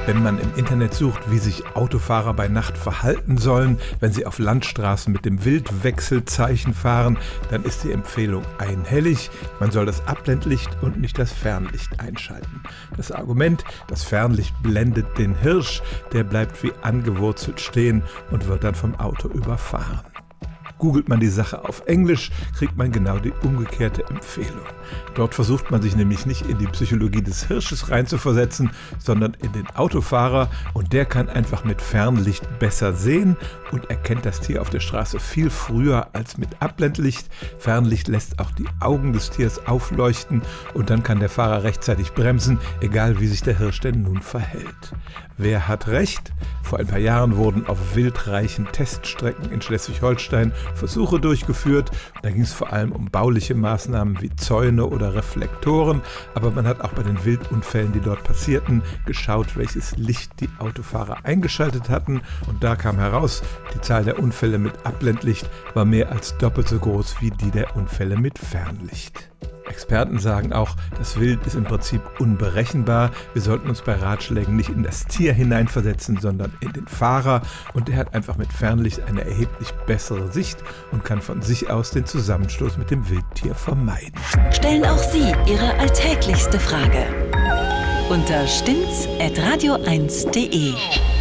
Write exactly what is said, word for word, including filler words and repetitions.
Wenn man im Internet sucht, wie sich Autofahrer bei Nacht verhalten sollen, wenn sie auf Landstraßen mit dem Wildwechselzeichen fahren, dann ist die Empfehlung einhellig. Man soll das Abblendlicht und nicht das Fernlicht einschalten. Das Argument, das Fernlicht blendet den Hirsch, der bleibt wie angewurzelt stehen und wird dann vom Auto überfahren. Googelt man die Sache auf Englisch, kriegt man genau die umgekehrte Empfehlung. Dort versucht man sich nämlich nicht in die Psychologie des Hirsches reinzuversetzen, sondern in den Autofahrer, und der kann einfach mit Fernlicht besser sehen und erkennt das Tier auf der Straße viel früher als mit Abblendlicht. Fernlicht lässt auch die Augen des Tiers aufleuchten und dann kann der Fahrer rechtzeitig bremsen, egal wie sich der Hirsch denn nun verhält. Wer hat recht? Vor ein paar Jahren wurden auf wildreichen Teststrecken in Schleswig-Holstein Versuche durchgeführt. Da ging es vor allem um bauliche Maßnahmen wie Zäune oder Reflektoren, aber man hat auch bei den Wildunfällen, die dort passierten, geschaut, welches Licht die Autofahrer eingeschaltet hatten, und da kam heraus, die Zahl der Unfälle mit Abblendlicht war mehr als doppelt so groß wie die der Unfälle mit Fernlicht. Experten sagen auch, das Wild ist im Prinzip unberechenbar. Wir sollten uns bei Ratschlägen nicht in das Tier hineinversetzen, sondern in den Fahrer. Und der hat einfach mit Fernlicht eine erheblich bessere Sicht und kann von sich aus den Zusammenstoß mit dem Wildtier vermeiden. Stellen auch Sie Ihre alltäglichste Frage unter stimmt's at radio eins punkt de.